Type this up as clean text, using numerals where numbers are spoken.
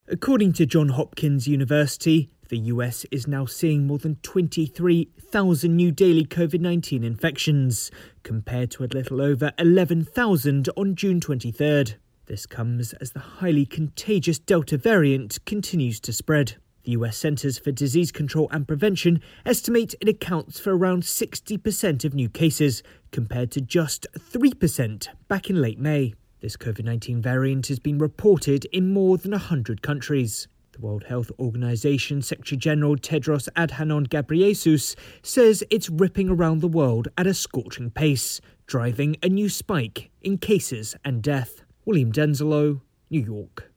According to Johns Hopkins University, the US is now seeing more than 23,000 new daily COVID-19 infections, compared to a little over 11,000 on June 23rd. This comes as the highly contagious Delta variant continues to spread. The US Centers for Disease Control and Prevention estimate it accounts for around 60% of new cases, compared to just 3% back in late May. This COVID-19 variant has been reported in more than 100 countries. The World Health Organization Secretary-General Tedros Adhanom Ghebreyesus says it's ripping around the world at a scorching pace, driving a new spike in cases and death. William Denzelo, New York.